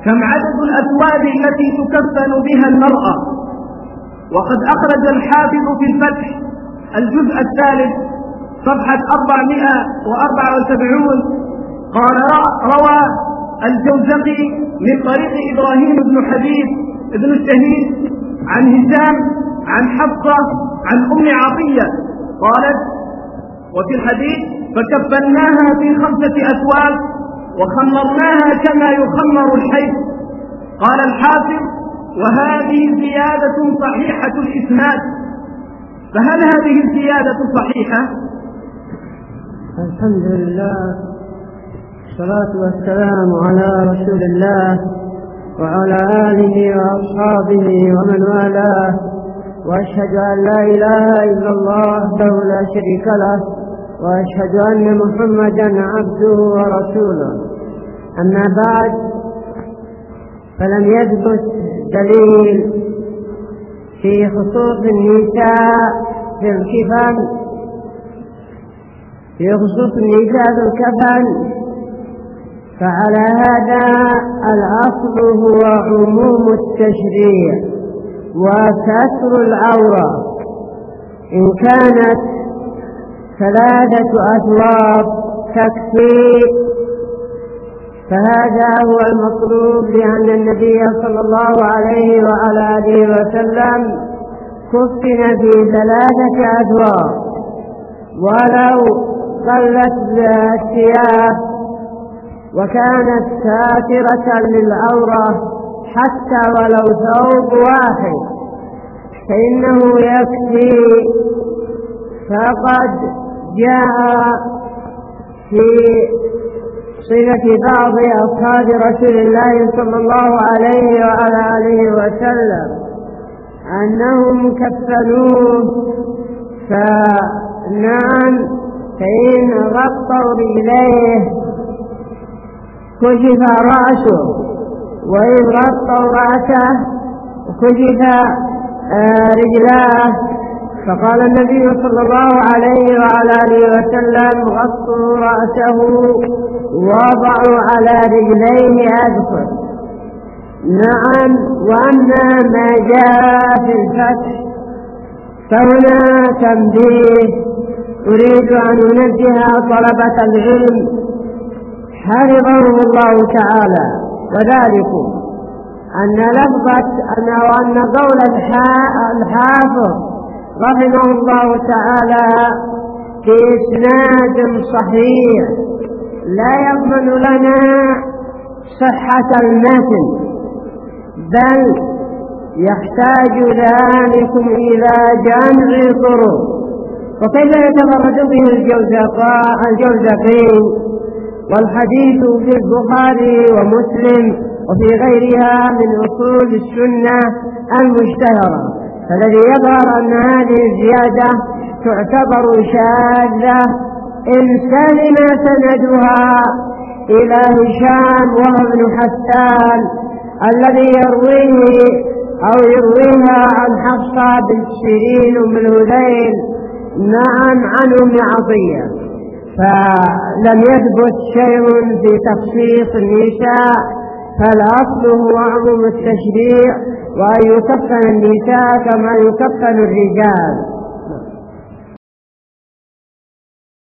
كم عدد الأثواب التي تكفن بها المرأة؟ وقد أخرج الحافظ في الفتح الجزء الثالث صفحة 474 قال: روى الجوزقي من طريق إبراهيم بن حبيب بن الشهيد عن هشام عن حفصة عن أم عطية قالت: وفي الحديث: فكفناها في 5 أثواب وخمرناها كما يخمر الحي. قال الحافظ: وهذه زيادة صحيحة الإسناد، فهل هذه الزيادة صحيحة؟ الحمد لله، الصلاة والسلام على رسول الله وعلى آله وأصحابه ومن والاه، وأشهد أن لا إله إلا الله وحده لا شريك له، وأشهد أن محمدا عبده ورسوله. أما بعد، فلم يثبت دليل في خصوص النساء في الكفن فعلى هذا الأصل هو عموم التشريع وستر العورة. إن كانت 3 أثواب تكفي فهذا هو المطلوب، لأن النبي صلى الله عليه وعلى آله وسلم كفن في 3 أثواب، ولو قلت الثياب وكانت ساترة للعورة حتى ولو ثوب واحد فإنه يكفي. فقد جاء في صفة بعض أصحاب رسول الله صلى الله عليه وعلى آله وسلم أنهم كفنوه، فنعم، فإن غطوا رجليه كشف رأسه، وإن غطوا رأسه كشف رجلاه. فقال النبي صلى الله عليه وعلى آله وسلم: غطوا رأسه وضعوا على رجليه أدخل. نعم. وأما ما جاء في الفتح فهنا تنبيه أريد أن أنبه طلبة العلم حفظهم الله تعالى، وذلك أن قول الحافظ رحمه الله تعالى في إسناد صحيح لا يضمن لنا صحة المتن، بل يحتاج ذلكم إلى جمع طرق. وكيف يتفرد به الجوزقي والحديث في البخاري ومسلم وفي غيرها من أصول السنة المشتهرة؟ فالذي يظهر أن هذه الزيادة تعتبر شاذة إن سلم سندها إلى هشام وهو ابن حسان الذي يرويها عن حفصة بنت سيرين أم الهذيل نعم عن أم عطية. فلم يثبت شيء في تخصيص النساء، فالأصل هو عموم التشريع، وأن يكفن النساء كما يكفن الرجال.